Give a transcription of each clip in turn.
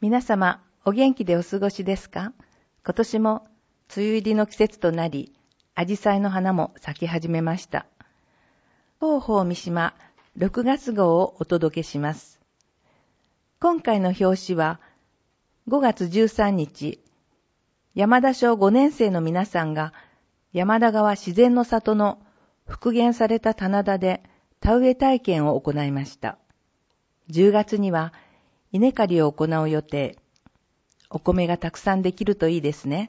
皆様、お元気でお過ごしですか？今年も梅雨入りの季節となり、アジサイの花も咲き始めました。広報三島6月号をお届けします。今回の表紙は、5月13日、山田小5年生の皆さんが、山田川自然の里の復元された棚田で田植え体験を行いました。10月には稲刈りを行う予定。お米がたくさんできるといいですね。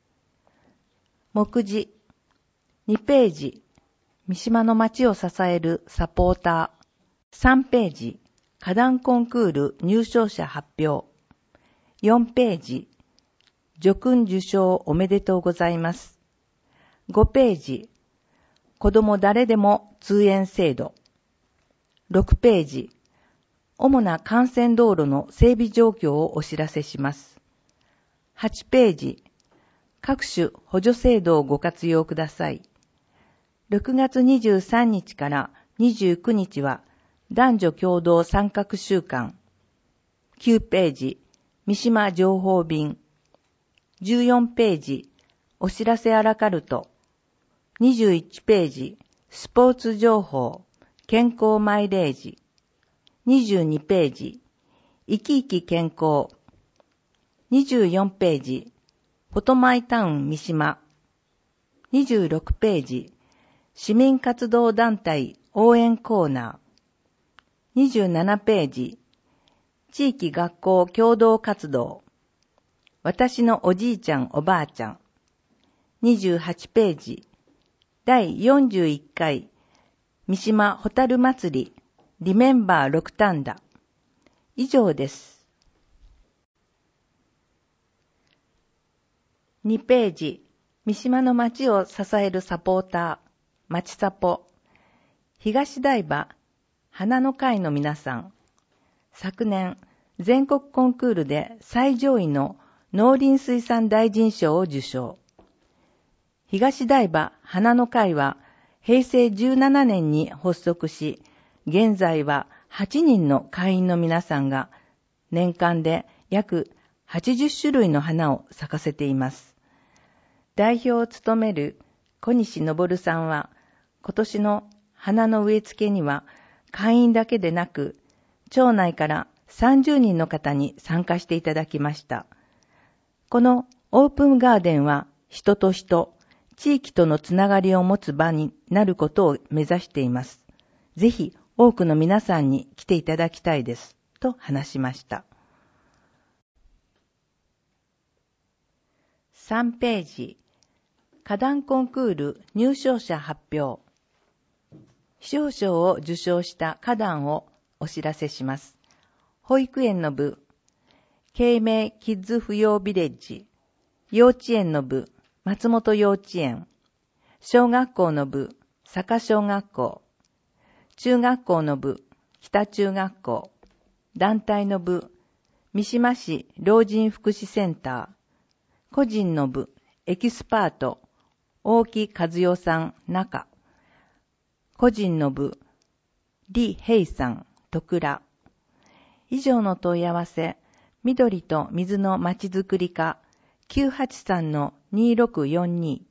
目次2ページ、三島の町を支えるサポーター。3ページ、花壇コンクール入賞者発表。4ページ、叙勲受賞おめでとうございます。5ページ、子ども誰でも通園制度。6ページ、主な幹線道路の整備状況をお知らせします。8ページ、各種補助制度をご活用ください。6月23日から29日は男女共同参画週間。9ページ、三島情報便。14ページ、お知らせアラカルト。21ページ、スポーツ情報、健康マイレージ。22ページ、生き生き健康。24ページ、フォトマイタウン三島。26ページ、市民活動団体応援コーナー。27ページ、地域学校共同活動。私のおじいちゃんおばあちゃん。28ページ、第41回三島ホタル祭りリメンバー6単打。以上です。2ページ、三島の町を支えるサポーター、町サポ。東台場花の会の皆さん。昨年、全国コンクールで最上位の農林水産大臣賞を受賞。東台場花の会は平成17年に発足し、現在は8人の会員の皆さんが年間で約80種類の花を咲かせています。代表を務める小西昇さんは、今年の花の植え付けには会員だけでなく、町内から30人の方に参加していただきました。このオープンガーデンは人と人、地域とのつながりを持つ場になることを目指しています。ぜひ多くの皆さんに来ていただきたいです、と話しました。3ページ、花壇コンクール入賞者発表。賞賞を受賞した花壇をお知らせします。保育園の部、慶明キッズ扶養ビレッジ。幼稚園の部、松本幼稚園。小学校の部、坂小学校。中学校の部、北中学校。団体の部、三島市老人福祉センター。個人の部、エキスパート、大木和代さん、中。個人の部、李平さん、徳良。以上の問い合わせ、緑と水のまちづくり課 983-2642。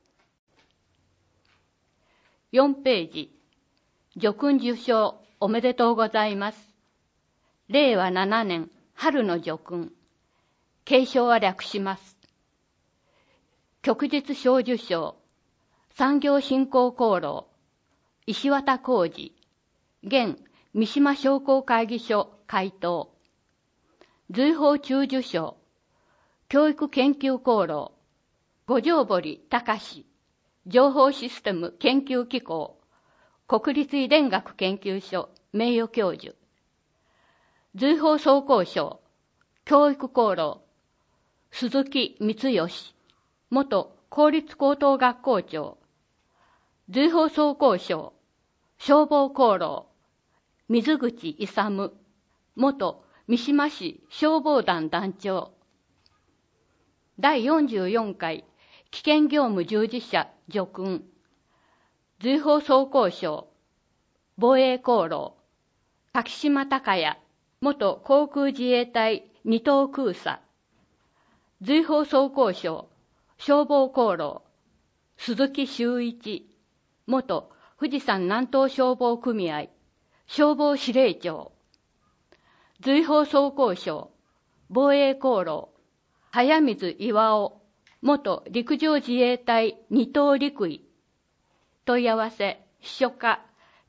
4ページ、叙勲受賞おめでとうございます。令和7年春の叙勲。継承は略します。旭日小受賞、産業振興功労、石渡浩二、現三島商工会議所会頭。随宝中受賞、教育研究功労、五条堀隆、情報システム研究機構、国立遺伝学研究所名誉教授。随宝総工賞、教育功労、鈴木光義、元公立高等学校長。随宝総工賞、消防功労、水口勇、元三島市消防団団長。第44回危険業務従事者叙勲。随宝総工賞、防衛功労、柿島隆也、元航空自衛隊二等空佐、随奉走行省消防功労、鈴木修一、元富士山南東消防組合消防司令長、随奉走行省防衛功労、早水巌、元陸上自衛隊二等陸尉。問い合わせ、秘書課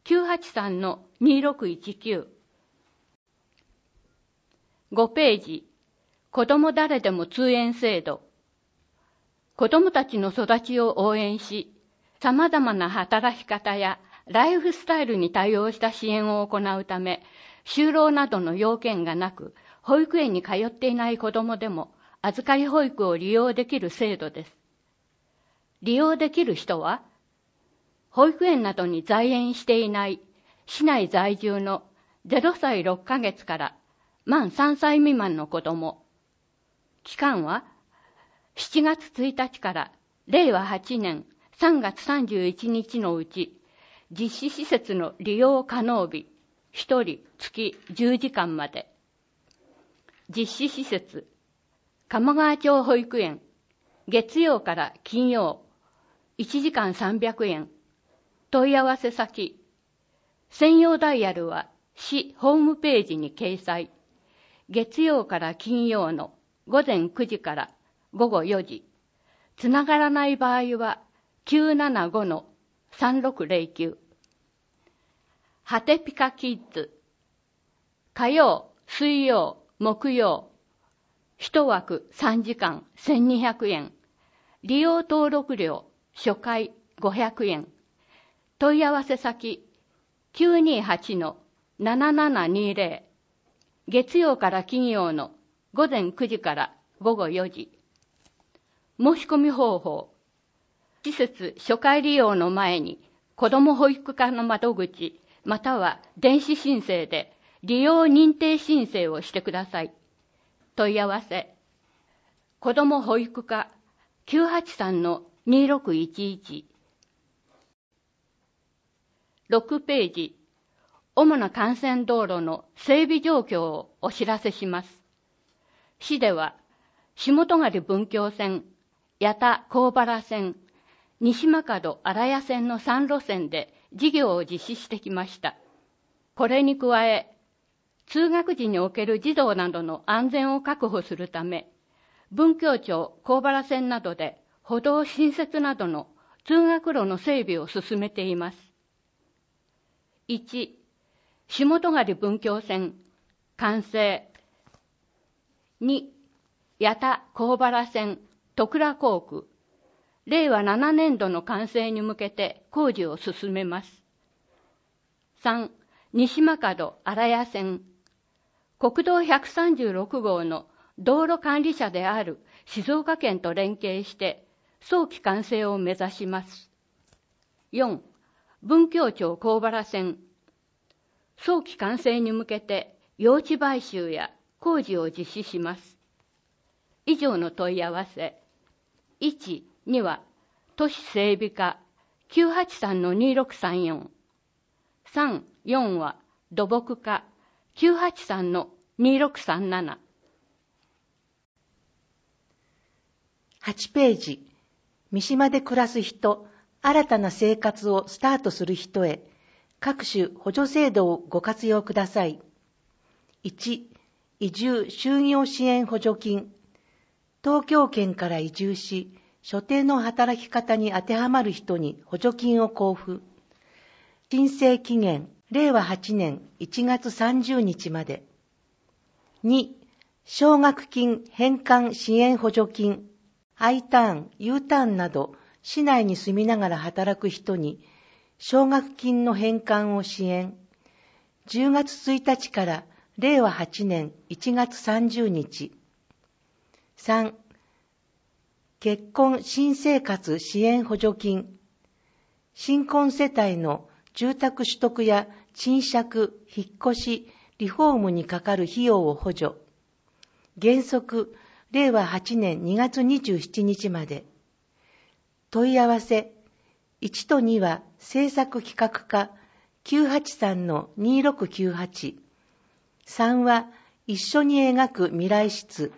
983-2619。5ページ、子ども誰でも通園制度。子どもたちの育ちを応援し、様々な働き方やライフスタイルに対応した支援を行うため、就労などの要件がなく、保育園に通っていない子どもでも、預かり保育を利用できる制度です。利用できる人は、保育園などに在園していない市内在住の0歳6ヶ月から満3歳未満の子ども。期間は7月1日から令和8年3月31日のうち、実施施設の利用可能日、1人月10時間まで。実施施設、鴨川町保育園、月曜から金曜、1時間300円。問い合わせ先、専用ダイヤルは市ホームページに掲載。月曜から金曜の午前9時から午後4時。つながらない場合は 975-3609。はてぴかキッズ。火曜、水曜、木曜。1枠3時間1200円。利用登録料初回500円。問い合わせ先 928-7720。月曜から金曜の午前9時から午後4時。申し込み方法。施設初回利用の前に子ども保育課の窓口または電子申請で利用認定申請をしてください。問い合わせ。子ども保育課 983-2611。6ページ、主な幹線道路の整備状況をお知らせします。市では、下戸狩文京線、矢田幸原線、西間門荒谷線の3路線で事業を実施してきました。これに加え、通学時における児童などの安全を確保するため、文京町幸原線などで歩道新設などの通学路の整備を進めています。1、下戸狩文京線、完成。2、矢田幸原線、戸倉工区。令和7年度の完成に向けて工事を進めます。3、西間門荒谷線。国道136号の道路管理者である静岡県と連携して早期完成を目指します。4、文京町幸原線。早期完成に向けて用地買収や工事を実施します。以上の問い合わせ。1、2は都市整備課 983-2634。3、4は土木課 983-2637。 8ページ、三島で暮らす人、新たな生活をスタートする人へ、各種補助制度をご活用ください。1、移住就業支援補助金。東京圏から移住し、所定の働き方に当てはまる人に補助金を交付。申請期限、令和8年1月30日まで。2、奨学金返還支援補助金。Iターン、Uターンなど、市内に住みながら働く人に、奨学金の返還を支援。10月1日から令和8年1月30日。3、結婚新生活支援補助金。新婚世帯の住宅取得や賃借、引っ越し、リフォームにかかる費用を補助。原則、令和8年2月27日まで。問い合わせ。1と2は政策企画課 983-2698。3は一緒に描く未来室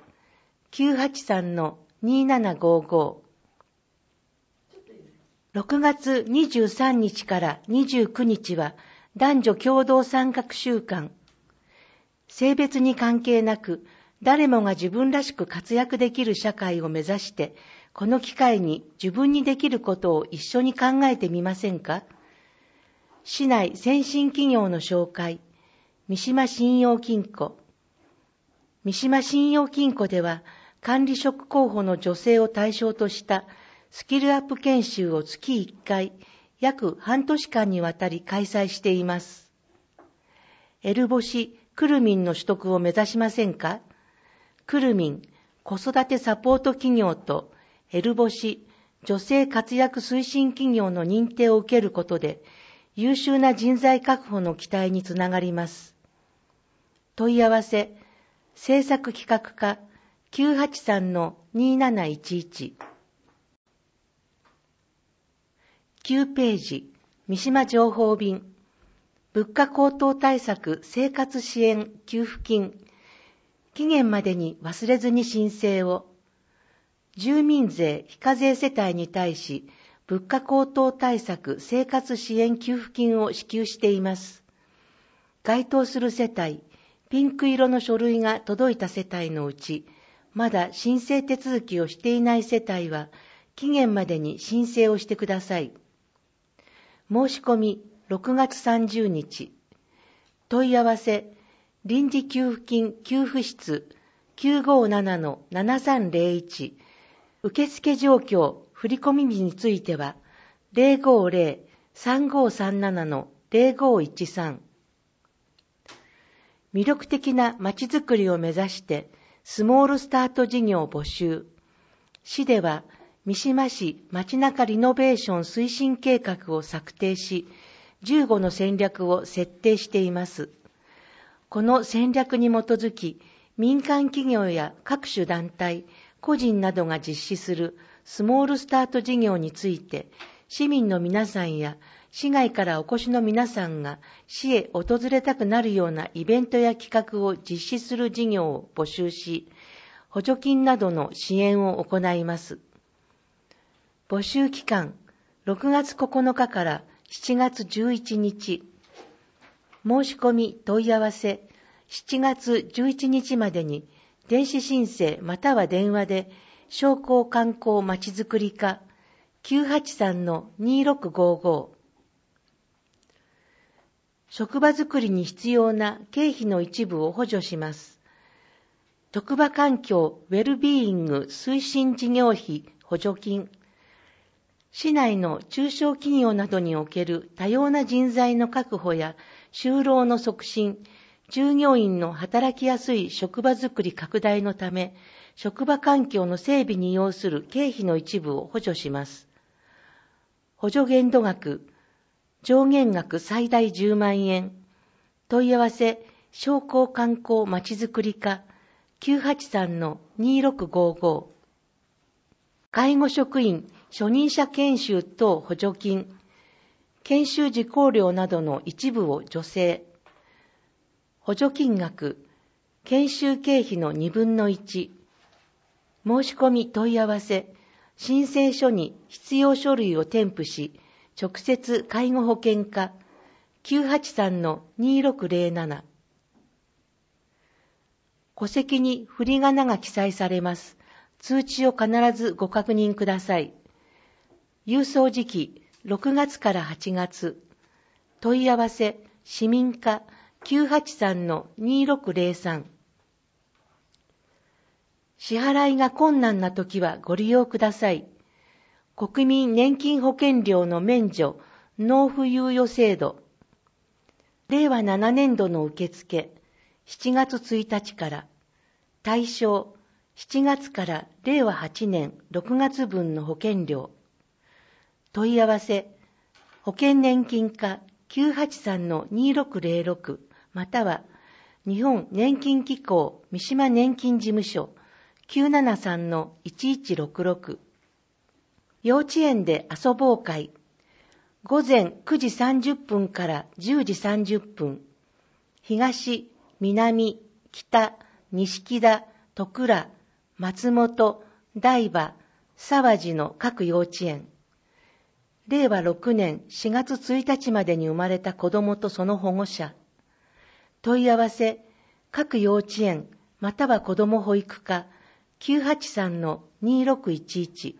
983-2755。6月23日から29日は男女共同参画週間。性別に関係なく誰もが自分らしく活躍できる社会を目指して、この機会に自分にできることを一緒に考えてみませんか？市内先進企業の紹介、三島信用金庫。三島信用金庫では、管理職候補の女性を対象としたスキルアップ研修を月1回、約半年間にわたり開催しています。エルボシ・クルミンの取得を目指しませんか？クルミン、子育てサポート企業とエルボシ、女性活躍推進企業の認定を受けることで、優秀な人材確保の期待につながります。問い合わせ、制作企画課 983-2711。9ページ、三島情報便。物価高騰対策生活支援給付金。期限までに忘れずに申請を。住民税非課税世帯に対し、物価高騰対策生活支援給付金を支給しています。該当する世帯、ピンク色の書類が届いた世帯のうち、まだ申請手続きをしていない世帯は、期限までに申請をしてください。申し込み6月30日。問い合わせ、臨時給付金給付室 957-7301。受付状況、振込日については、050-3537-0513。魅力的なまちづくりを目指して、スモールスタート事業募集。市では、三島市街中リノベーション推進計画を策定し、15の戦略を設定しています。この戦略に基づき、民間企業や各種団体、個人などが実施するスモールスタート事業について、市民の皆さんや市外からお越しの皆さんが市へ訪れたくなるようなイベントや企画を実施する事業を募集し、補助金などの支援を行います。募集期間、6月9日から7月11日。申し込み問い合わせ、7月11日までに、電子申請または電話で、商工観光まちづくり課 983-2655。職場づくりに必要な経費の一部を補助します。職場環境ウェルビーイング推進事業費補助金。市内の中小企業などにおける多様な人材の確保や就労の促進、従業員の働きやすい職場づくり拡大のため、職場環境の整備に要する経費の一部を補助します。補助限度額、上限額最大10万円。問い合わせ、商工観光まちづくり課 983-2655。介護職員初任者研修等補助金、研修受講料などの一部を助成。補助金額、研修経費の2分の1。申し込み問い合わせ、申請書に必要書類を添付し、直接介護保険課 983-2607。戸籍に振り仮名が記載されます。通知を必ずご確認ください。郵送時期6月から8月。問い合わせ、市民課 983-2603。支払いが困難なときはご利用ください。国民年金保険料の免除、納付猶予制度。令和7年度の受付、7月1日から。対象、7月から令和8年6月分の保険料。問い合わせ、保険年金課 983-2606 または日本年金機構三島年金事務所 973-1166。幼稚園で遊ぼう会、午前9時30分から10時30分、東、南、 北、錦田、戸倉、松本、台場、沢地の各幼稚園。令和6年4月1日までに生まれた子どもとその保護者。問い合わせ、各幼稚園または子ども保育課 983-2611。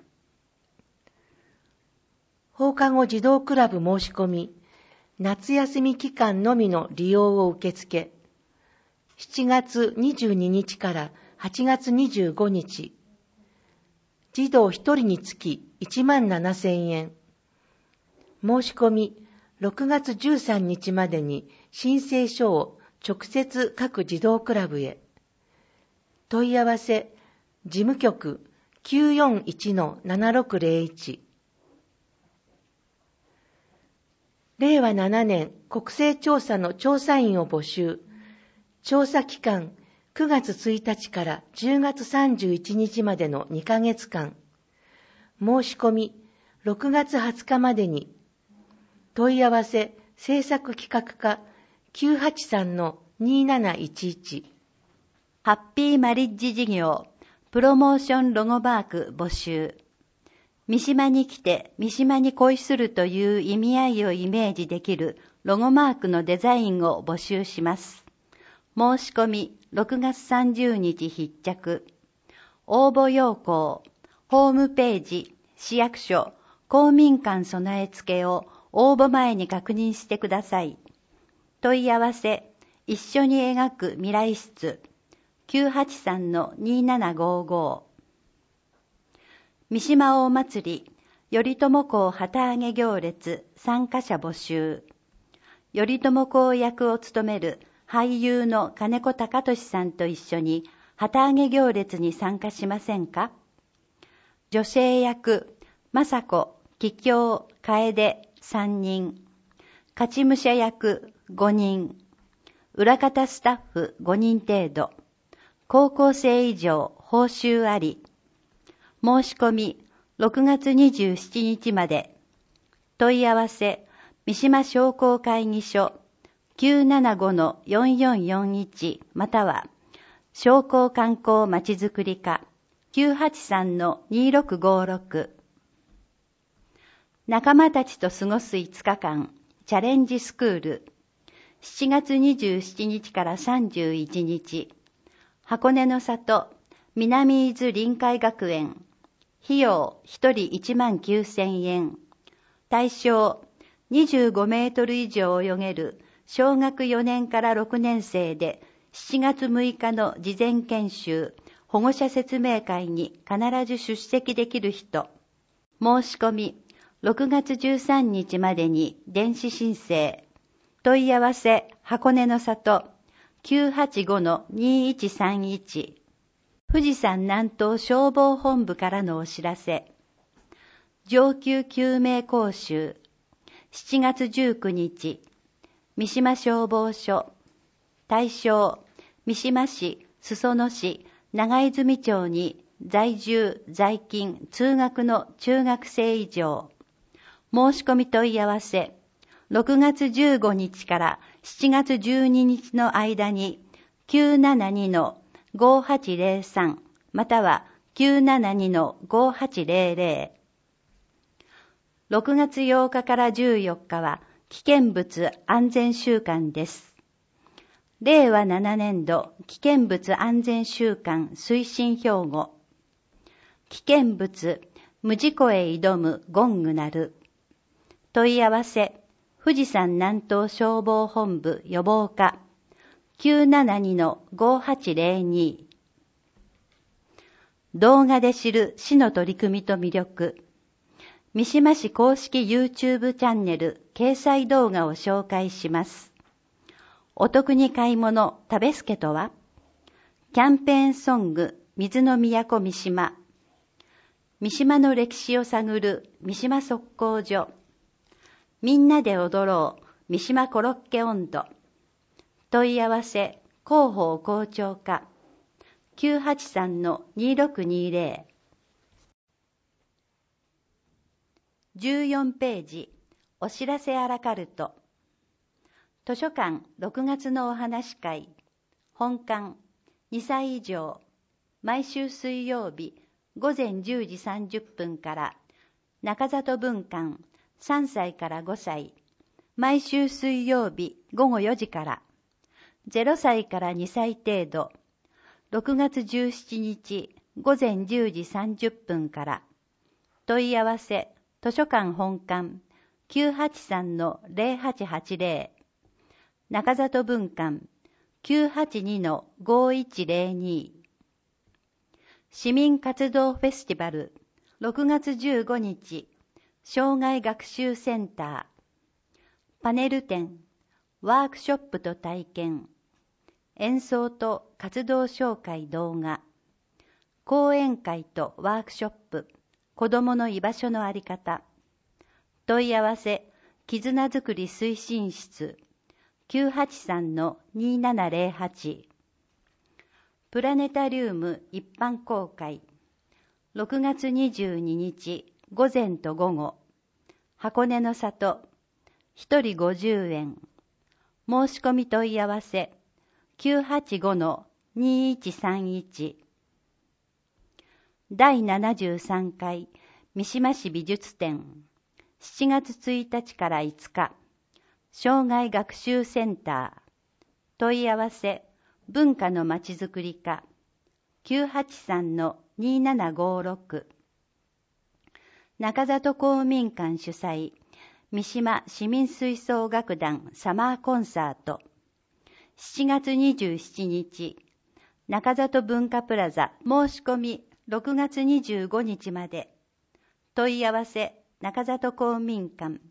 放課後児童クラブ申し込み、夏休み期間のみの利用を受付。7月22日から8月25日。児童1人につき17,000円。申し込み、6月13日までに申請書を直接各児童クラブへ。問い合わせ、事務局 941-7601。令和7年国勢調査の調査員を募集。調査期間9月1日から10月31日までの2ヶ月間。申し込み6月20日までに。問い合わせ制作企画課 983-2711。 ハッピーマリッジ事業プロモーションロゴマーク募集。三島に来て三島に恋するという意味合いをイメージできるロゴマークのデザインを募集します。申し込み6月30日必着。応募要項、ホームページ、市役所、公民館備え付けを応募前に確認してください。問い合わせ、一緒に描く未来室、983-2755。三島大祭り、頼朝公旗揚げ行列参加者募集。頼朝公役を務める俳優の金子貴俊さんと一緒に旗揚げ行列に参加しませんか？女性役、政子、桔梗、楓3人。勝ち武者役5人。裏方スタッフ5人程度。高校生以上、報酬あり。申し込み6月27日まで。問い合わせ、三島商工会議所 975-4441 または商工観光まちづくり課 983-2656。仲間たちと過ごす5日間チャレンジスクール。7月27日から31日。箱根の里南伊豆臨海学園。費用1人19,000円。対象25メートル以上泳げる小学4年から6年生で7月6日の事前研修、保護者説明会に必ず出席できる人。申し込み6月13日までに電子申請。問い合わせ箱根の里 985-2131。富士山南東消防本部からのお知らせ。上級救命講習。7月19日。三島消防署。対象、三島市、裾野市、長泉町に在住、在勤、通学の中学生以上。申し込み問い合わせ。6月15日から7月12日の間に 972-5803 または 972-5800。6月8日から14日は危険物安全週間です。令和7年度危険物安全週間推進標語。危険物無事故へ挑むゴング鳴る。問い合わせ富士山南東消防本部予防課 972-5802。動画で知る市の取り組みと魅力。三島市公式 YouTube チャンネル掲載動画を紹介します。お得に買い物食べすけとは？キャンペーンソング水の都三島。三島の歴史を探る三島測候所。みんなで踊ろう三島コロッケ温度。問い合わせ広報校長課 983-2620。14ページお知らせアラカルト。図書館6月のお話会。 本館2歳以上、毎週水曜日午前10時30分から、中里分館3歳から5歳、毎週水曜日午後4時から、0歳から2歳程度、6月17日午前10時30分から。問い合わせ、図書館本館 983-0880、中里分館 982-5102。市民活動フェスティバル6月15日、障害学習センター。パネル展、ワークショップと体験、演奏と活動紹介動画、講演会とワークショップ、子どもの居場所のあり方。問い合わせ、絆づくり推進室 983-2708。プラネタリウム一般公開6月22日午前と午後。箱根の里1人50円。申し込み問い合わせ 985-2131。第73回三島市美術展7月1日から5日。障害学習センター。問い合わせ文化のまちづくり課 983-2756。中里公民館主催三島市民吹奏楽団サマーコンサート7月27日中里文化プラザ。申し込み6月25日まで。問い合わせ中里公民館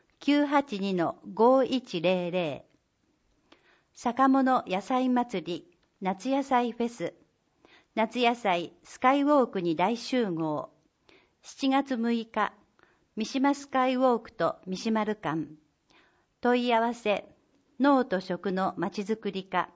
982-5100。坂物野菜祭り夏野菜フェス。夏野菜スカイウォークに大集合。7月6日、三島スカイウォークと三島る館。問い合わせ、農と食のまちづくり課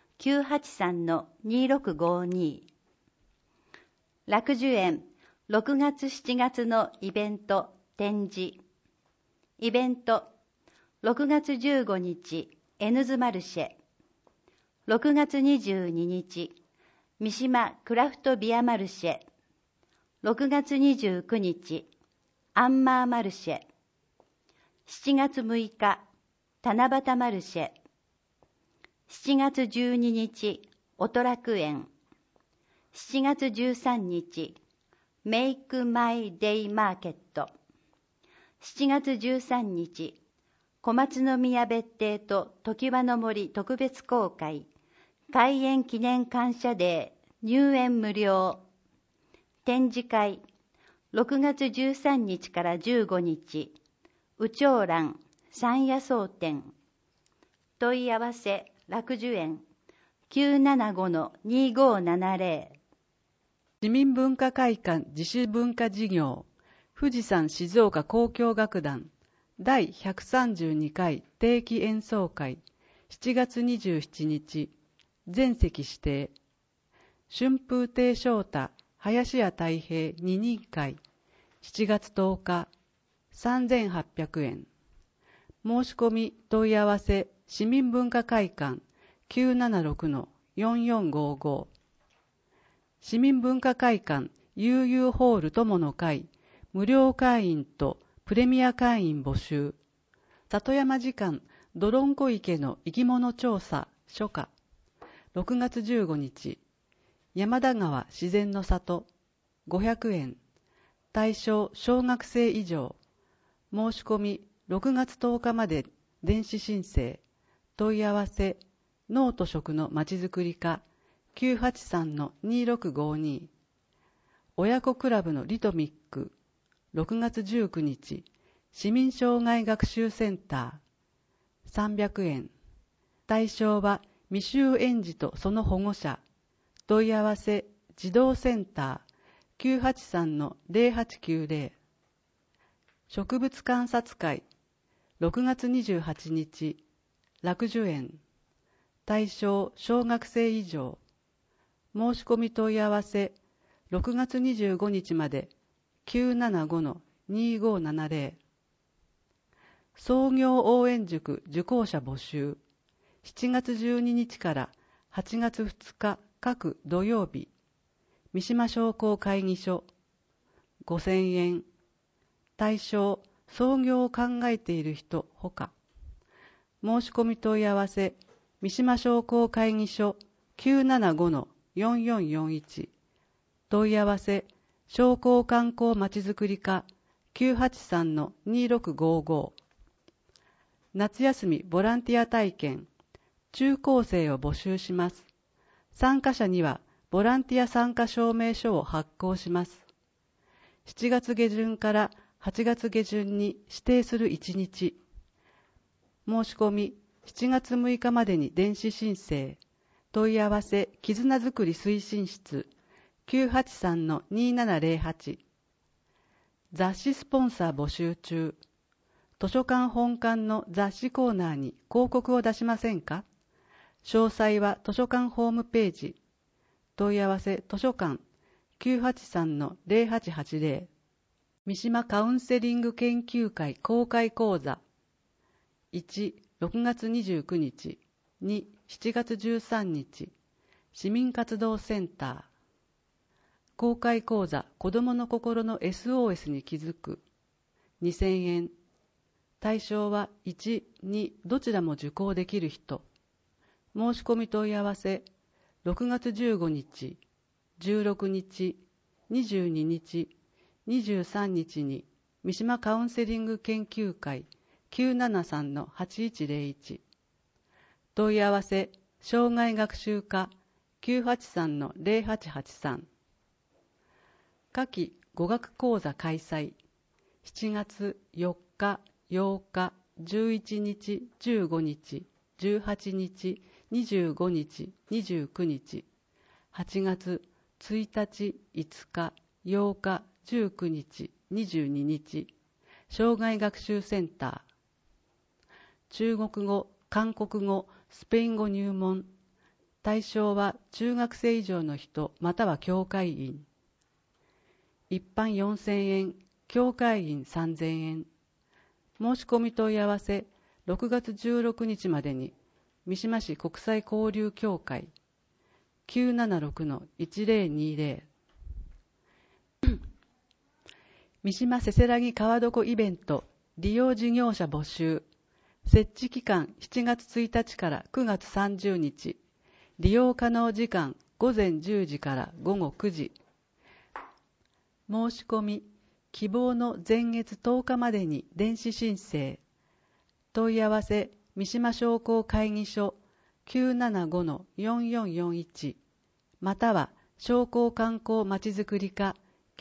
983-2652。楽寿園6月7月のイベント展示。イベント6月15日エヌズマルシェ。6月22日三島クラフトビアマルシェ。6月29日アンマーマルシェ。7月6日七夕マルシェ。7月12日おとらく園。7月13日メイクマイデイマーケット。7月13日小松宮別邸と常盤の森特別公開開園記念感謝デー入園無料。展示会6月13日から15日宇長蘭山野草展。問い合わせ楽寿園 975-2570。 市民文化会館自主文化事業富士山静岡交響楽団第132回定期演奏会7月27日全席指定。春風亭昇太林家太平二人会7月10日3800円。申し込み問い合わせ市民文化会館 976-4455。市民文化会館悠々ホール友の会無料会員とプレミア会員募集。里山時間どろんこ池の生き物調査初夏6月15日山田川自然の里500円。対象小学生以上。申し込み6月10日まで電子申請。問い合わせ農と食のまちづくり課 983-2652。親子クラブのリトミック6月19日市民障害学習センター300円。対象は未就園児とその保護者。問い合わせ児童センター 983-0890。植物観察会6月28日楽寿園。対象小学生以上。申し込み問い合わせ6月25日まで 975-2570。創業応援塾受講者募集。7月12日から 8月2日各土曜日、三島商工会議所5000円。対象、創業を考えている人ほか。申し込み問い合わせ、三島商工会議所 975-4441。問い合わせ、商工観光まちづくり課 983-2655。夏休みボランティア体験、中高生を募集します。参加者にはボランティア参加証明書を発行します。7月下旬から8月下旬に指定する1日。申し込み7月6日までに電子申請。問い合わせ、絆づくり推進室 983-2708。雑誌スポンサー募集中。図書館本館の雑誌コーナーに広告を出しませんか？詳細は図書館ホームページ。問い合わせ図書館 983-0880。三島カウンセリング研究会公開講座。1、6月29日。2、7月13日。市民活動センター。公開講座、子どもの心の SOS に気づく。2000円。対象は1、2、どちらも受講できる人。申し込み問い合わせ、6月15日、16日、22日、23日に三島カウンセリング研究会 973-8101。問い合わせ、障害学習課 983-0883。夏季語学講座開催。7月4日、8日、11日、15日、18日、25日、29日。8月1日、5日、8日、19日、22日。障害学習センター。中国語、韓国語、スペイン語入門。対象は中学生以上の人または教会員。一般4000円、教会員3000円。申し込み問い合わせ、6月16日までに三島市国際交流協会 976-1020。三島せせらぎ川床イベント利用事業者募集。設置期間7月1日から9月30日。利用可能時間午前10時から午後9時。申し込み希望の前月10日までに電子申請。問い合わせ三島商工会議所 975-4441 または商工観光まちづくり課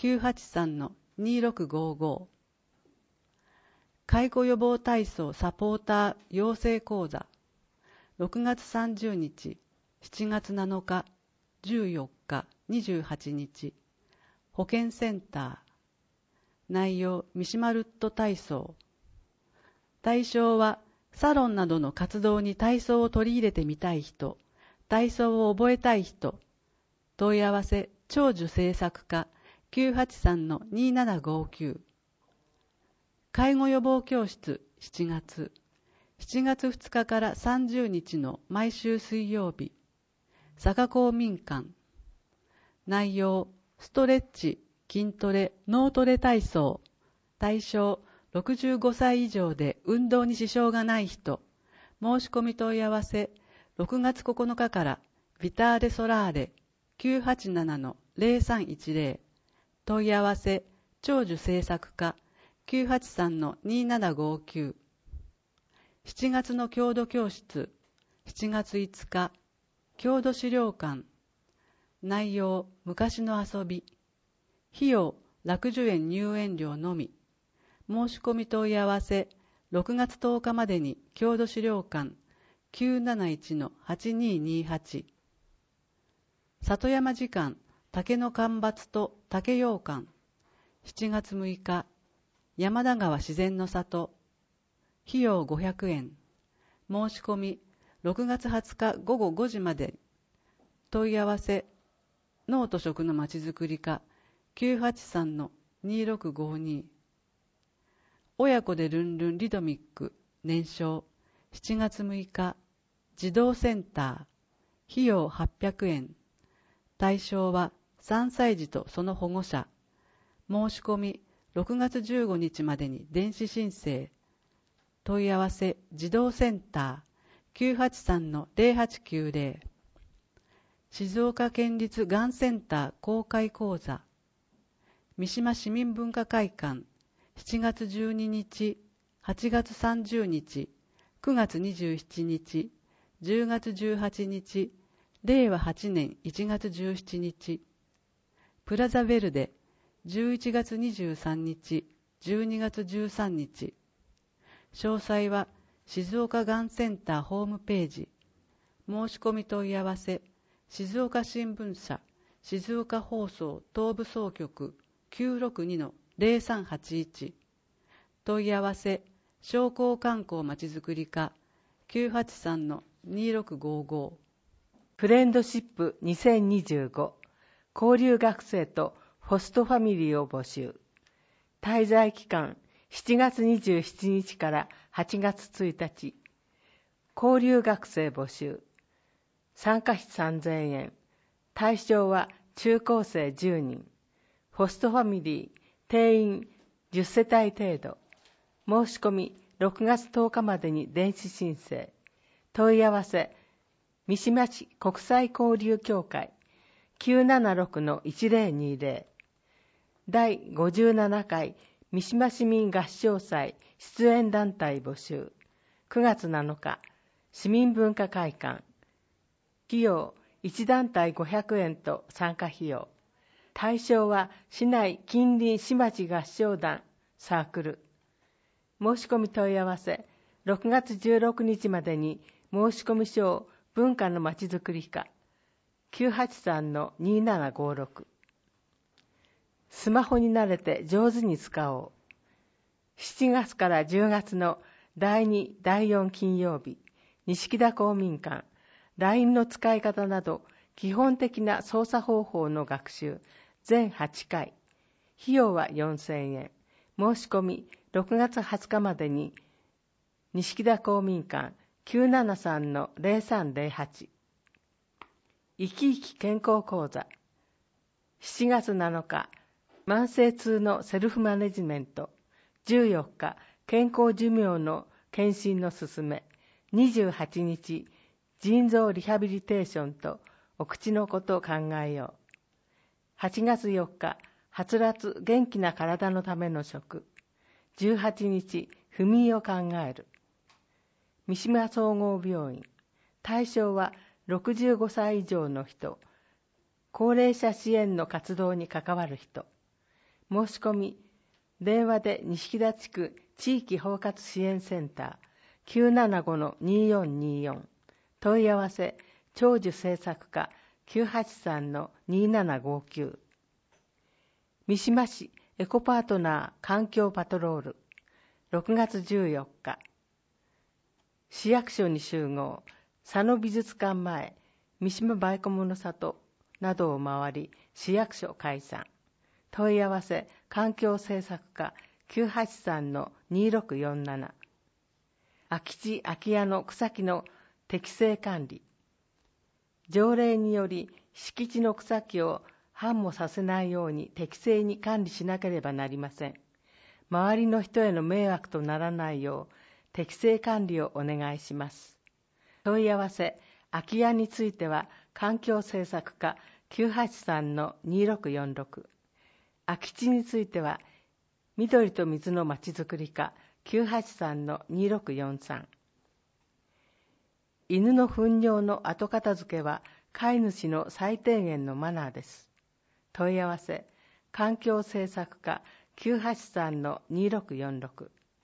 983-2655。介護予防体操サポーター養成講座。6月30日、7月7日、14日、28日。保健センター。内容、三島ルット体操。対象は、サロンなどの活動に体操を取り入れてみたい人、体操を覚えたい人。問い合わせ、長寿制作課 983-2759。介護予防教室7月。7月2日から30日の毎週水曜日。坂公民館。内容、ストレッチ、筋トレ、脳トレ体操。対象、65歳以上で運動に支障がない人。申し込み問い合わせ、6月9日からビターレソラーレ 987-0310。問い合わせ、長寿制作課 983-2759。7月の郷土教室、7月5日、郷土資料館。内容、昔の遊び。費用、楽寿園入園料のみ。申し込み問い合わせ、6月10日までに郷土資料館 971-8228。里山時間、竹の間伐と竹羊羹。7月6日、山田川自然の里。費用500円。申し込み、6月20日午後5時まで。問い合わせ、農と食のまちづくり課 983-2652。親子でルンルンリドミック年少7月6日児童センター費用800円。対象は3歳児とその保護者。申し込み6月15日までに電子申請。問い合わせ児童センター 983-0890。静岡県立がんセンター公開講座。三島市民文化会館7月12日、8月30日、9月27日、10月18日、令和8年1月17日。プラザヴェルデ11月23日、12月13日。詳細は静岡がんセンターホームページ。申し込み問い合わせ静岡新聞社静岡放送東部総局 962-0381。問い合わせ商工観光まちづくり課 983-2655。 フレンドシップ2025交流学生とホストファミリーを募集。滞在期間7月27日から8月1日。交流学生募集。参加費3000円。対象は中高生10人。ホストファミリー、定員10世帯程度。申し込み6月10日までに電子申請。問い合わせ、三島市国際交流協会 976-1020。第57回三島市民合唱祭出演団体募集。9月7日、市民文化会館。費用1団体500円と参加費用。対象は市内近隣市町合唱団サークル。申し込み問い合わせ6月16日までに申し込み書を文化のまちづくり課 983-2756。スマホに慣れて上手に使おう。7月から10月の第2、第4金曜日、錦田公民館、LINE の使い方など基本的な操作方法の学習、全8回。費用は4000円。申し込み6月20日までに錦田公民館 973-0308。生き生き健康講座。7月7日、慢性痛のセルフマネジメント。14日、健康寿命の検診のすすめ。28日、腎臓リハビリテーションとお口のことを考えよう。8月4日、はつらつ元気な体のための食。18日、不眠を考える。三島総合病院。対象は65歳以上の人。高齢者支援の活動に関わる人。申し込み、電話で錦田地区地域包括支援センター 975-2424。問い合わせ、長寿政策課 983-2759。三島市エコパートナー環境パトロール。6月14日。市役所に集合。佐野美術館前、三島バイコモの里などを回り、市役所解散。問い合わせ、環境政策課 983-2647。空き地空き家の草木の適正管理。条例により敷地の草木を繁茂させないように適正に管理しなければなりません。周りの人への迷惑とならないよう適正管理をお願いします。問い合わせ、空き家については環境政策課 983-2646。空き地については緑と水のまちづくり課 983-2643。犬の糞尿の後片付けは飼い主の最低限のマナーです。問い合わせ、環境政策課 983-2646。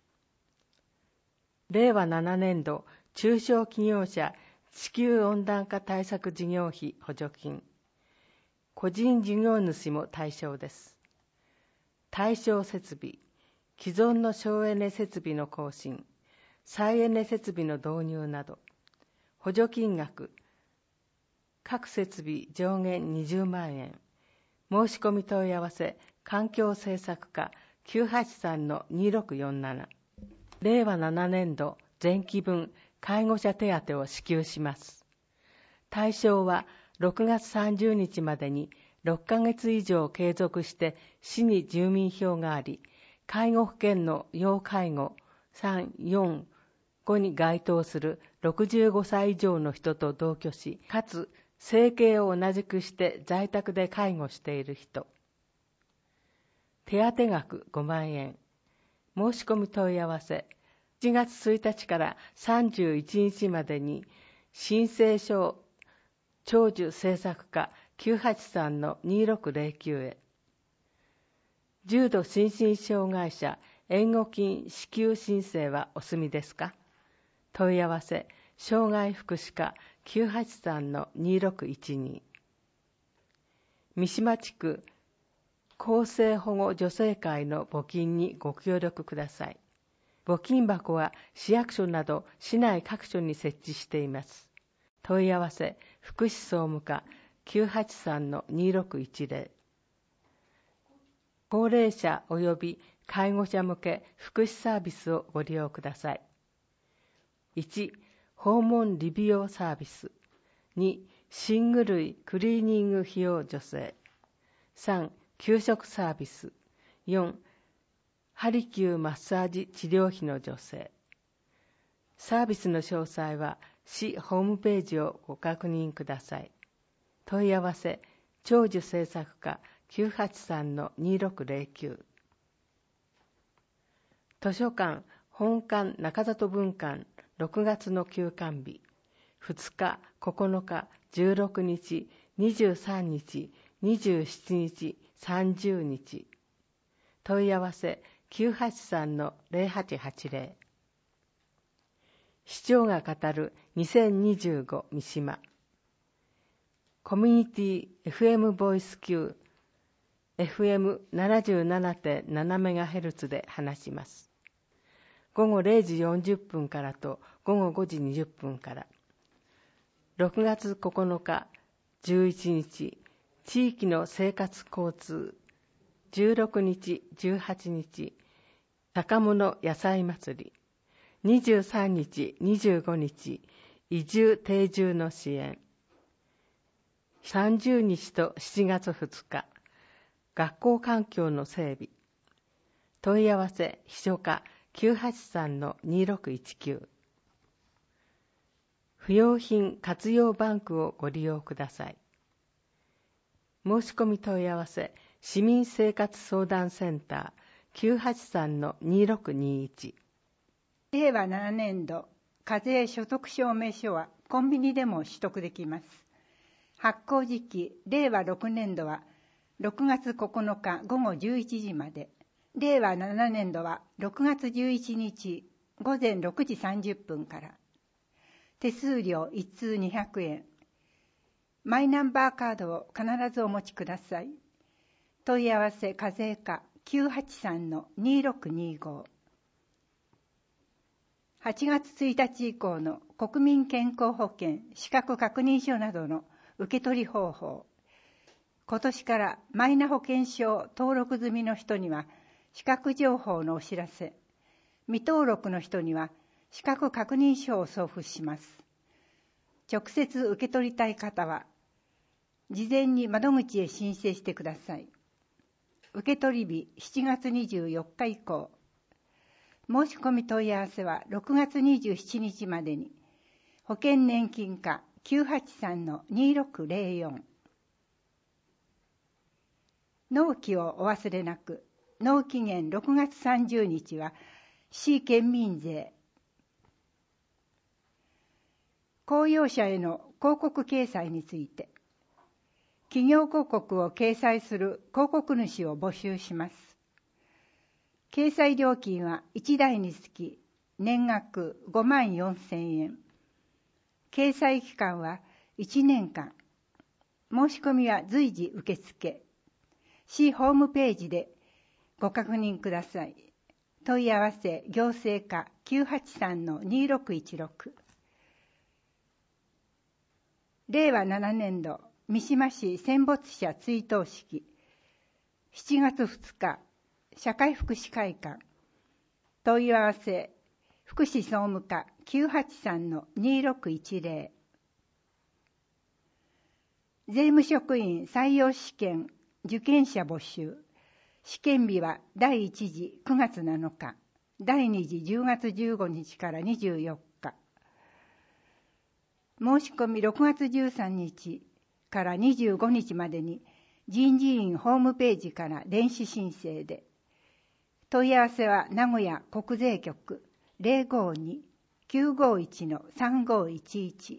令和7年度中小企業者地球温暖化対策事業費補助金。個人事業主も対象です。対象設備、既存の省エネ設備の更新、再エネ設備の導入など。補助金額、各設備上限20万円。申し込み問い合わせ、環境政策課 983-2647。令和7年度前期分介護者手当を支給します。 対象は6月30日までに6ヶ月以上継続して市に住民票があり、介護保険の要介護3、4、5に該当する65歳以上の人と同居し、かつ生計を同じくして在宅で介護している人。手当額5万円。申し込み問い合わせ。7月1日から31日までに申請書を長寿政策課 983-2609 へ。重度心身障害者援護金支給申請はお済みですか？問い合わせ、障害福祉課 983-2612。三島地区厚生保護助成会の募金にご協力ください。募金箱は市役所など市内各所に設置しています。問い合わせ、福祉総務課 983-2610。高齢者及び介護者向け福祉サービスをご利用ください。1、訪問理美容サービス。2、寝具類クリーニング費用助成。3、給食サービス。4、ハリキューマッサージ治療費の助成。サービスの詳細は市ホームページをご確認ください。問い合わせ、長寿政策課 983-2609。図書館本館中里分館6月の休館日。2日、9日、16日、23日、27日、30日。問い合わせ 983-0880。市長が語る2025三島。コミュニティ FM ボイス級 FM77.7MHz で話します。午後0時40分からと午後5時20分から。6月9日、11日、地域の生活交通。16日、18日、高物野菜祭り。23日、25日、移住定住の支援。30日と7月2日、学校環境の整備。問い合わせ、秘書課 983-2619。不用品活用バンクをご利用ください。申し込み問い合わせ、市民生活相談センター 983-2621。 令和7年度課税所得証明書はコンビニでも取得できます。発行時期、令和6年度は6月9日午後11時まで。令和7年度は6月11日午前6時30分から。手数料1通200円。マイナンバーカードを必ずお持ちください。問い合わせ課税課 983-2625。8月1日以降の国民健康保険資格確認書などの受け取り方法。今年からマイナ保険証登録済みの人には資格情報のお知らせ。未登録の人には資格確認書を送付します。直接受け取りたい方は、事前に窓口へ申請してください。受取日7月24日以降。申し込み問い合わせは6月27日までに。保険年金課 983-2604。納期をお忘れなく。納期限6月30日は市県民税。公用車への広告掲載について、企業広告を掲載する広告主を募集します。掲載料金は1台につき年額54,000円。掲載期間は1年間。申し込みは随時受付。市ホームページでご確認ください。問い合わせ行政課 983-2616。令和7年度三島市戦没者追悼式。7月2日、社会福祉会館。問い合わせ、福祉総務課 983-2610。 税務職員採用試験受験者募集。試験日は第1次9月7日、第2次10月15日から24日。申し込み6月13日から25日までに人事院ホームページから電子申請で、問い合わせは名古屋国税局 052-951-3511。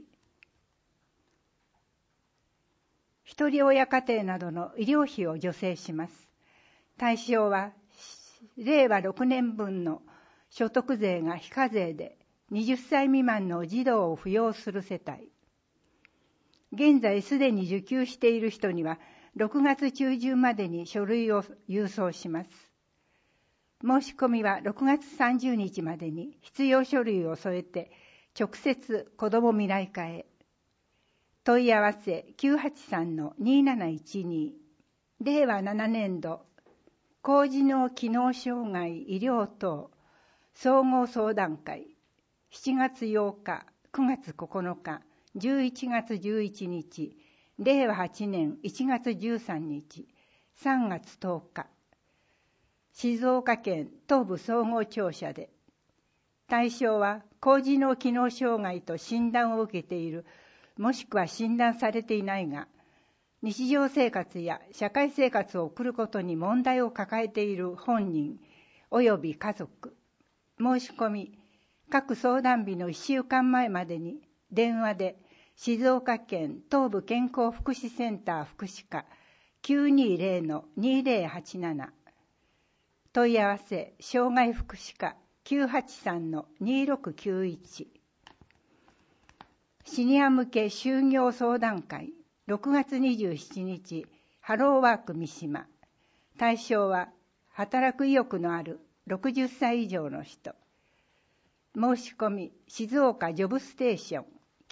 一人親家庭などの医療費を助成します。対象は令和6年分の所得税が非課税で20歳未満の児童を扶養する世帯。現在すでに受給している人には6月中旬までに書類を郵送します。申し込みは6月30日までに必要書類を添えて直接子ども未来課へ。問い合わせ 983-2712。令和7年度高次脳機能障害医療等総合相談会、7月8日、9月9日、11月11日、令和8年1月13日、3月10日、静岡県東部総合庁舎で、対象は高次脳機能障害と診断を受けている、もしくは診断されていないが、日常生活や社会生活を送ることに問題を抱えている本人及び家族。申し込み、各相談日の1週間前までに電話で静岡県東部健康福祉センター福祉課 920-2087。問い合わせ、障害福祉課 983-2691。シニア向け就業相談会6月27日、ハローワーク三島。対象は働く意欲のある60歳以上の人。申し込み、静岡ジョブステーション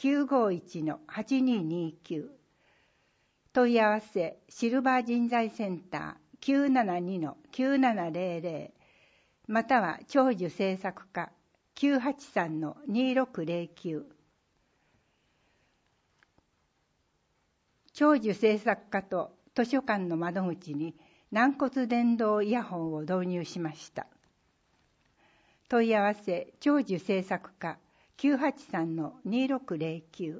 951-8229。問い合わせ、シルバー人材センター 972-9700。または長寿政策課 983-2609。長寿政策課と図書館の窓口に軟骨伝導イヤホンを導入しました。問い合わせ、長寿政策課 983-2609。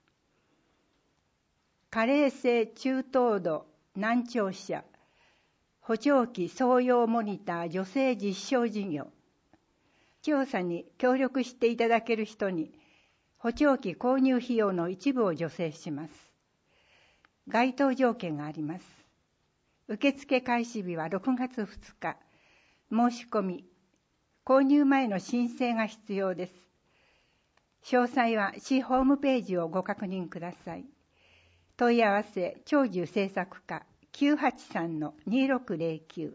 加齢性中等度難聴者補聴器送用モニター助成実証事業。調査に協力していただける人に補聴器購入費用の一部を助成します。該当条件があります。受付開始日は6月2日。申し込み、購入前の申請が必要です。詳細は市ホームページをご確認ください。問い合わせ、長寿政策課 983-2609。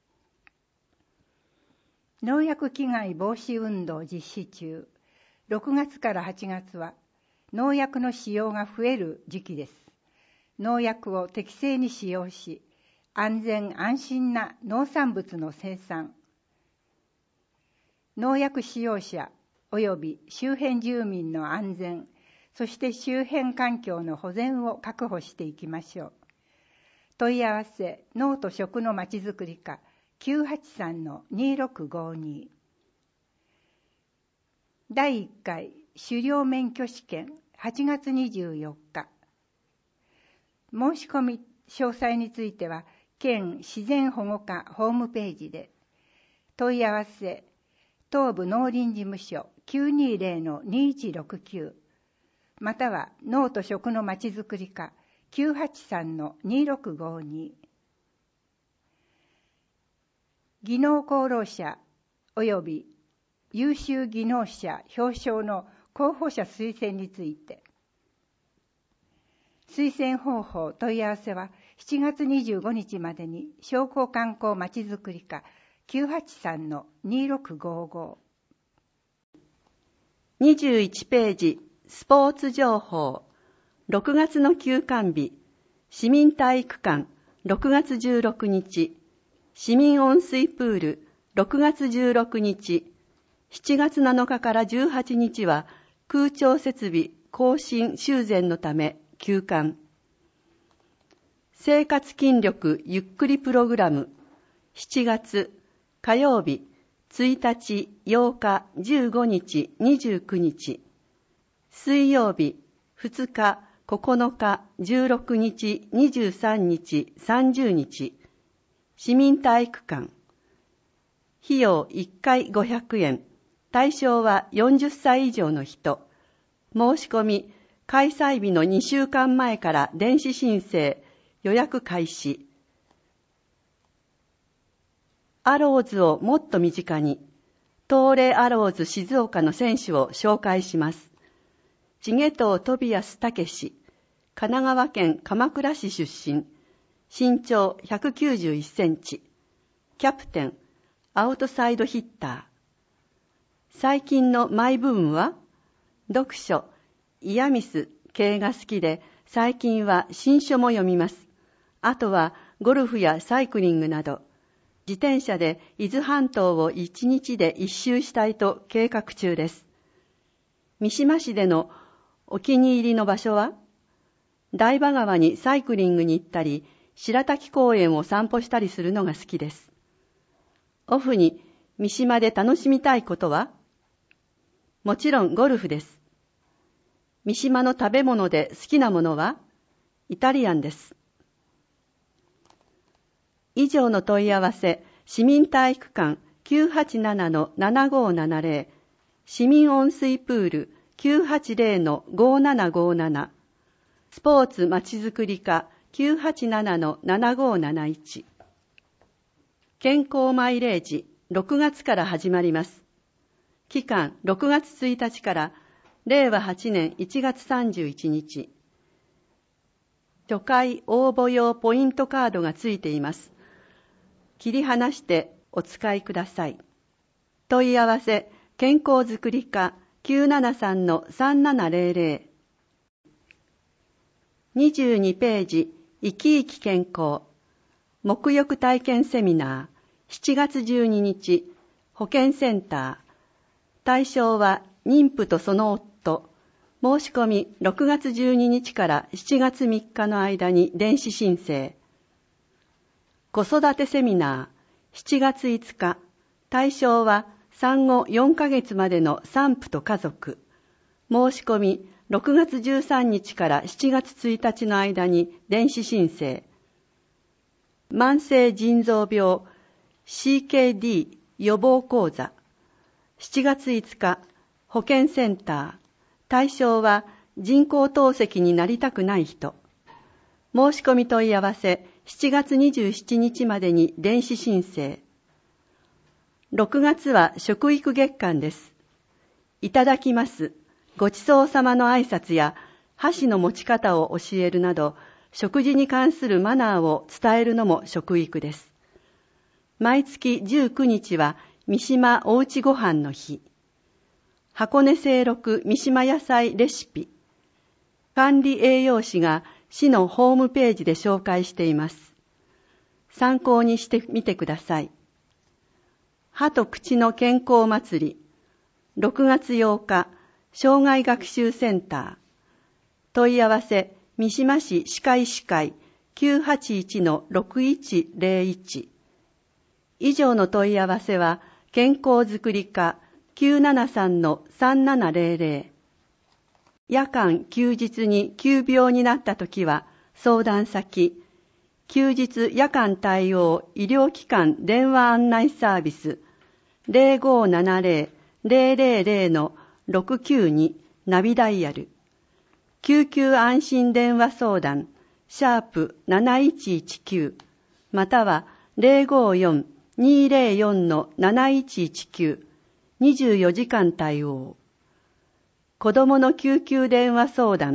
農薬危害防止運動実施中。6月から8月は農薬の使用が増える時期です。農薬を適正に使用し、安全安心な農産物の生産、農薬使用者及び周辺住民の安全、そして周辺環境の保全を確保していきましょう。問い合わせ、農と食のまちづくり課 983-2652。第1回狩猟免許試験8月24日。申し込み詳細については、県自然保護課ホームページで、問い合わせ、東部農林事務所 920-2169、または農と食のまちづくり課 983-2652。技能功労者及び優秀技能者表彰の候補者推薦について、推薦方法問い合わせは7月25日までに商工観光まちづくり課 983-2655。 21ページスポーツ情報。6月の休館日、市民体育館6月16日、市民温水プール6月16日、7月7日から18日は空調設備更新修繕のため休館。 生活筋力ゆっくりプログラム、7月火曜日1日、8日、15日、29日、水曜日2日、9日、16日、23日、30日、市民体育館。費用1回500円。対象は40歳以上の人。申し込み、開催日の2週間前から電子申請、予約開始。アローズをもっと身近に、東レアローズ静岡の選手を紹介します。チゲトウトビアスタケシ、神奈川県鎌倉市出身、身長191センチ、キャプテン、アウトサイドヒッター。最近のマイブームは、読書、イヤミス系が好きで、最近は新書も読みます。あとはゴルフやサイクリングなど、自転車で伊豆半島を1日で一周したいと計画中です。三島市でのお気に入りの場所は、台場川にサイクリングに行ったり、白滝公園を散歩したりするのが好きです。オフに三島で楽しみたいことは、もちろんゴルフです。三島の食べ物で好きなものは、イタリアンです。以上の問い合わせ、市民体育館 987-7570、市民温水プール 980-5757、スポーツまちづくり課 987-7571。健康マイレージ、6月から始まります。期間6月1日から令和8年1月31日。初回応募用ポイントカードがついています。切り離してお使いください。問い合わせ、健康づくり課 973-3700。22ページ、生き生き健康。沐浴体験セミナー、7月12日、保健センター。対象は妊婦とその夫。申し込み6月12日から7月3日の間に電子申請。子育てセミナー、7月5日。対象は産後4ヶ月までの産婦と家族。申し込み6月13日から7月1日の間に電子申請。慢性腎臓病 CKD 予防講座。7月5日、保健センター。対象は人工透析になりたくない人。申し込み問い合わせ、7月27日までに電子申請。6月は食育月間です。いただきます。ごちそうさまの挨拶や箸の持ち方を教えるなど、食事に関するマナーを伝えるのも食育です。毎月19日は三島おうちごはんの日。箱根清六三島野菜レシピ。管理栄養士が市のホームページで紹介しています。参考にしてみてください。歯と口の健康祭り。6月8日、障害学習センター。問い合わせ、三島市歯科医師会 981-6101。以上の問い合わせは、健康づくり課 973-3700。夜間休日に急病になったときは、相談先、休日夜間対応医療機関電話案内サービス 0570-000-692 ナビダイヤル。救急安心電話相談#7119または 054-204-7119 24時間対応。子供の救急電話相談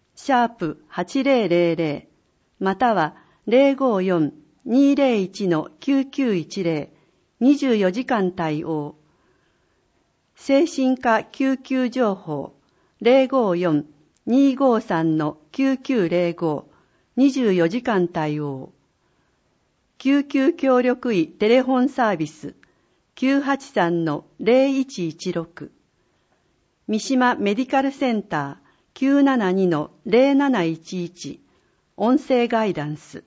#8000または 054-201-9910 24時間対応。精神科救急情報 054-253-9905 24時間対応。救急協力医テレフォンサービス 983-0116。三島メディカルセンター 972-0711。 音声ガイダンス。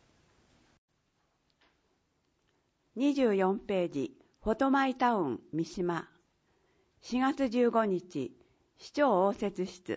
24ページ、フォトマイタウン三島。4月15日、市長応接室。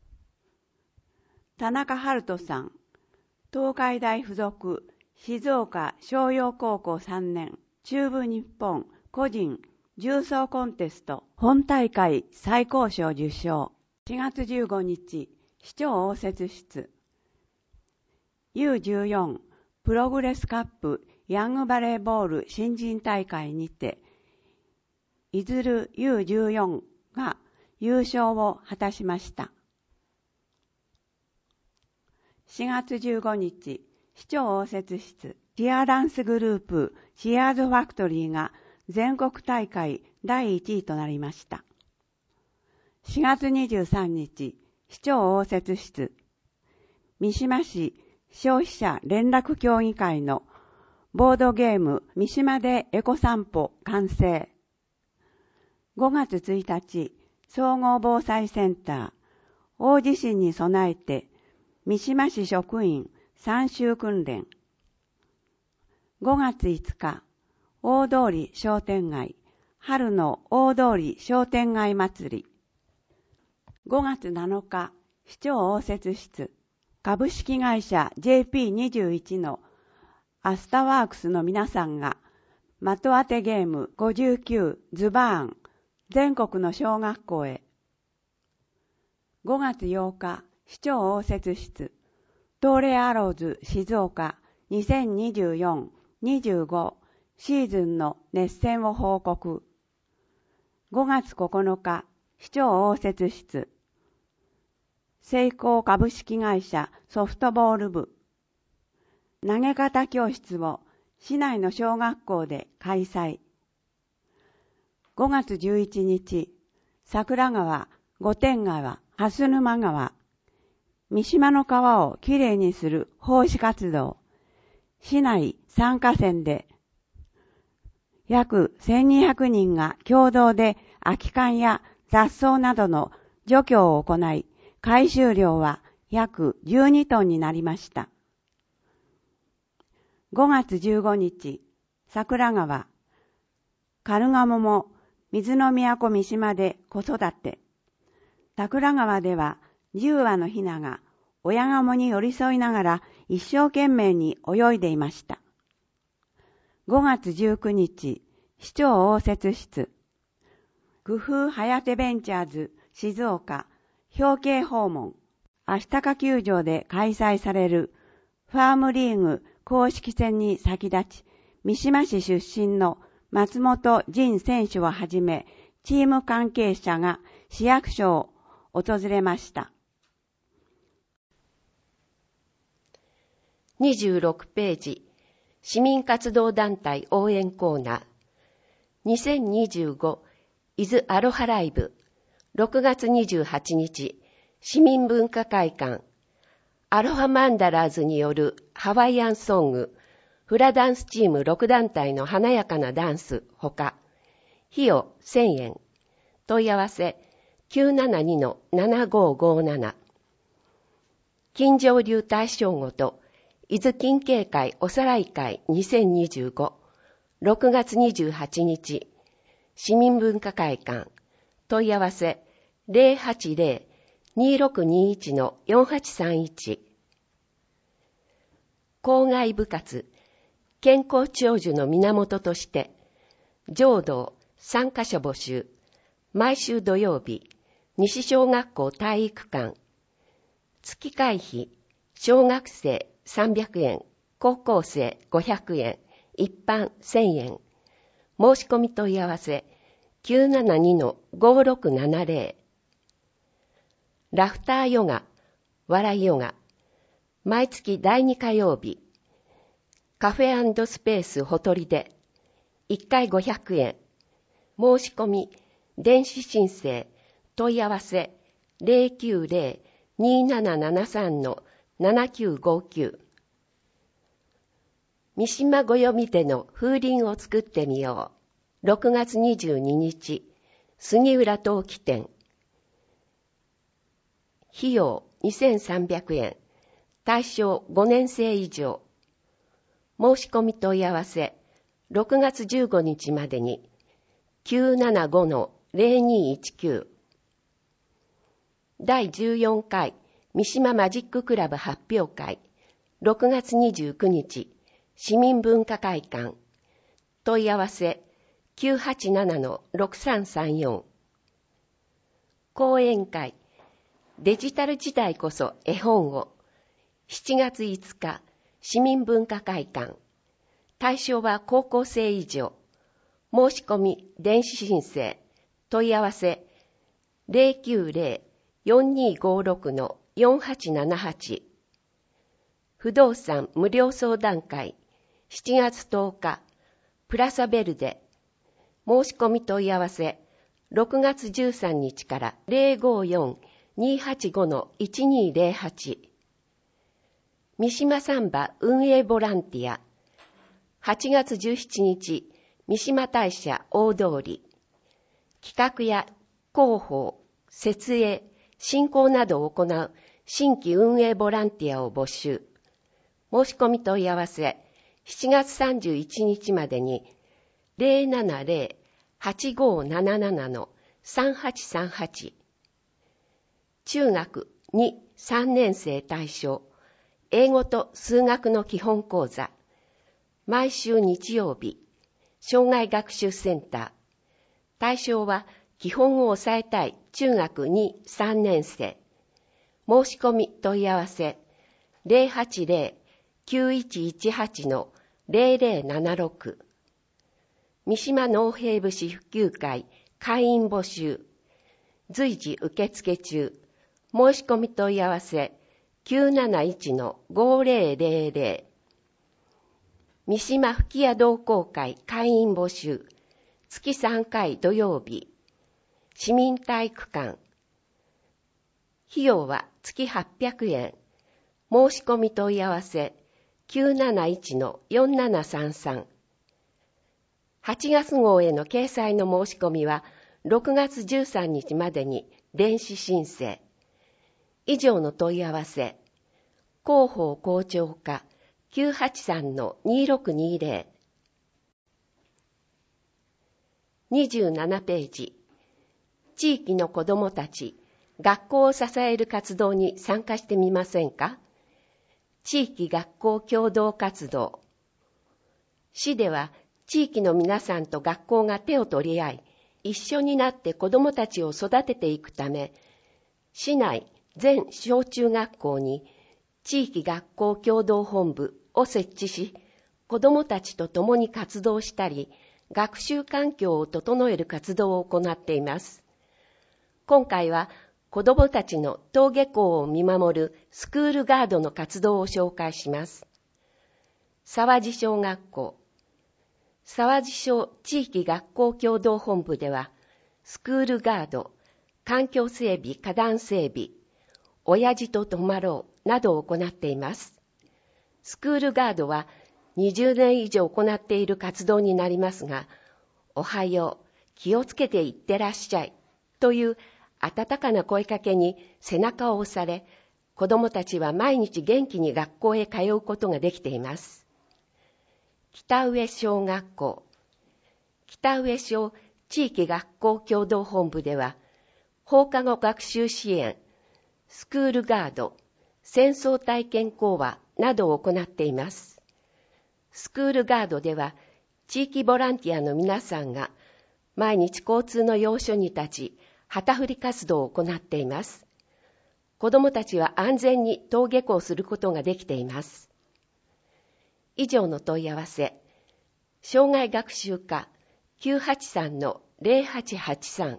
田中春人さん、東海大附属静岡商陽高校3年中部日本個人重装コンテスト本大会最高賞受賞。4月15日、市長応接室。U14 プログレスカップヤングバレーボール新人大会にて、いずる U14 が優勝を果たしました。4月15日、市長応接室。チアダンスグループチアーズファクトリーが全国大会第1位となりました。4月23日、市長応接室。三島市消費者連絡協議会のボードゲーム三島でエコ散歩完成。5月1日、総合防災センター大地震に備えて三島市職員参集訓練。5月5日、大通商店街春の大通商店街祭り。5月7日、市長応接室。株式会社 JP21 のアスタワークスの皆さんが的当てゲーム59ズバーン全国の小学校へ。5月8日、市長応接室。東レアローズ静岡2024-25シーズンの熱戦を報告。5月9日、市長応接室。セイコー株式会社ソフトボール部。投げ方教室を市内の小学校で開催。5月11日、桜川、御殿川、蓮沼川、三島の川をきれいにする奉仕活動。市内3河川で約1200人が共同で空き缶や雑草などの除去を行い、回収量は約12トンになりました。5月15日、桜川、カルガモも水の都三島で子育て。桜川では10羽のヒナが親ガモに寄り添いながら一生懸命に泳いでいました。5月19日、市長応接室。工夫はやてベンチャーズ静岡表敬訪問。アシタカ球場で開催されるファームリーグ公式戦に先立ち、三島市出身の松本仁選手をはじめ、チーム関係者が市役所を訪れました。 26ページ、市民活動団体応援コーナー。2025伊豆アロハライブ。6月28日、市民文化会館。アロハマンダラーズによるハワイアンソング、フラダンスチーム6団体の華やかなダンスほか、費用1000円。問い合わせ 972-7557。金城流大正ごと、伊豆近景会おさらい会2025。6月28日、市民文化会館。問い合わせ 080-2621-4831。校外部活、健康長寿の源として、浄土3カ所募集。毎週土曜日、西小学校体育館。月会費、小学生300円、高校生500円、一般1000円。申し込み問い合わせ、972-5670。ラフターヨガ、笑いヨガ。毎月第2火曜日。カフェ&スペースほとりで。1回500円。申し込み、電子申請、問い合わせ、090-2773-7959。三島ご読み手の風鈴を作ってみよう。6月22日、杉浦陶器店。費用2300円。 対象5年生以上。申し込み問い合わせ、6月15日までに、975-0219。第14回三島マジッククラブ発表会、6月29日、市民文化会館。問い合わせ、987-6334。講演会、デジタル時代こそ絵本を。7月5日、市民文化会館。対象は高校生以上。申し込み、電子申請。問い合わせ、090-4256-4878。不動産無料相談会、7月10日、プラサベルデ。申し込み問い合わせ、6月13日から054-285-1208。三島サンバ運営ボランティア。8月17日、三島大社大通り。企画や広報、設営、進行などを行う新規運営ボランティアを募集。申し込み問い合わせ、7月31日までに 070-8577-3838。中学2、3年生対象。英語と数学の基本講座。毎週日曜日。障害学習センター。対象は基本を抑えたい中学2、3年生。申し込み問い合わせ。080-9118-0076。三島農兵部市普及会会員募集。随時受付中。申し込み問い合わせ。971-5000。三島吹屋同好会会員募集。月3回土曜日。市民体育館。費用は月800円。申し込み問い合わせ。971-4733。8月号への掲載の申し込みは6月13日までに電子申請。以上の問い合わせ。広報校長課 983-2620。27ページ。地域の子どもたち、学校を支える活動に参加してみませんか？地域学校共同活動。市では地域の皆さんと学校が手を取り合い、一緒になって子どもたちを育てていくため、市内全小中学校に地域学校共同本部を設置し、子どもたちと共に活動したり、学習環境を整える活動を行っています。今回は子どもたちの登下校を見守るスクールガードの活動を紹介します。沢地小学校。沢地小地域学校共同本部では、スクールガード、環境整備、花壇整備、親父と泊まろうなどを行っています。スクールガードは20年以上行っている活動になりますが、おはよう、気をつけていってらっしゃいという温かな声かけに背中を押され、子どもたちは毎日元気に学校へ通うことができています。北上小学校。北上小地域学校共同本部では、放課後学習支援、スクールガード、戦争体験講話などを行っています。スクールガードでは、地域ボランティアの皆さんが毎日交通の要所に立ち、旗振り活動を行っています。子どもたちは安全に登下校することができています。以上の問い合わせ、障害学習課 983-0883。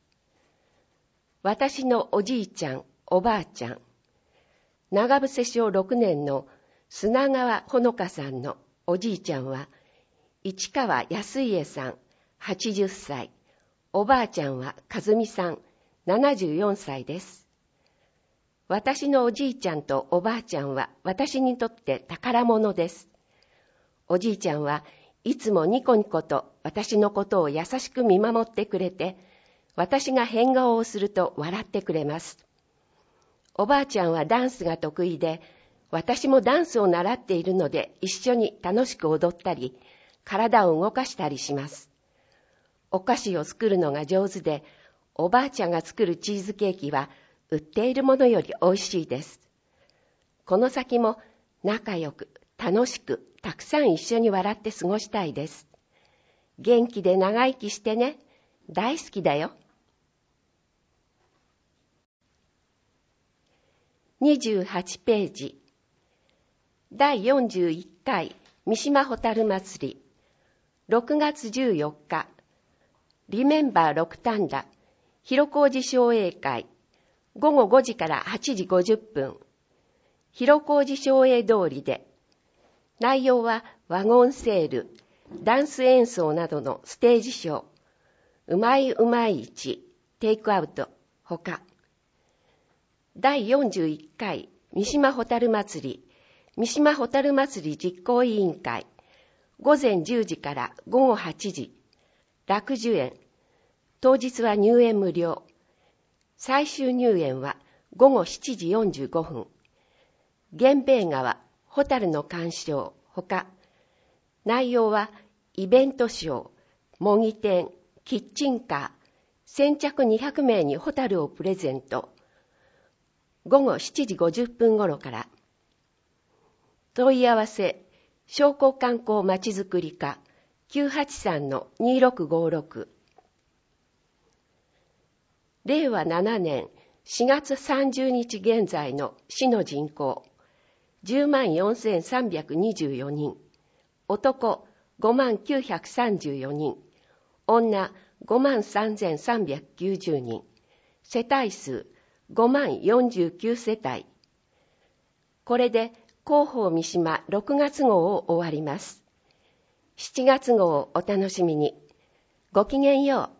私のおじいちゃん、おばあちゃん。長伏小6年の砂川ほのかさんのおじいちゃんは、市川安家さん、80歳。おばあちゃんは和美さん、74歳です。私のおじいちゃんとおばあちゃんは私にとって宝物です。おじいちゃんはいつもニコニコと私のことを優しく見守ってくれて、私が変顔をすると笑ってくれます。おばあちゃんはダンスが得意で、 私もダンスを習っているので一緒に楽しく踊ったり、体を動かしたりします。お菓子を作るのが上手で、おばあちゃんが作るチーズケーキは売っているものより美味しいです。この先も仲良く、楽しく、たくさん一緒に笑って過ごしたいです。元気で長生きしてね。大好きだよ。28ページ。第41回三島ホタル祭り。6月14日。リメンバー六反田。広小路商栄会。午後5時から8時50分。広小路商栄通りで。内容はワゴンセール、ダンス演奏などのステージショー、うまいうまい市、テイクアウト、ほか。第41回三島ホタル祭り、三島ホタル祭り実行委員会、午前10時から午後8時、楽寿園、当日は入園無料、最終入園は午後7時45分、源兵衛川、ホタルの鑑賞、ほか。内容はイベントショー、模擬店、キッチンカー、先着200名にホタルをプレゼント。午後7時50分頃から。問い合わせ、商工観光まちづくり課 983-2656。令和7年4月30日現在の市の人口、104,324 人。男53,934人。女53,390人。世帯数50,049世帯。これで広報三島6月号を終わります。7月号をお楽しみに。ごきげんよう。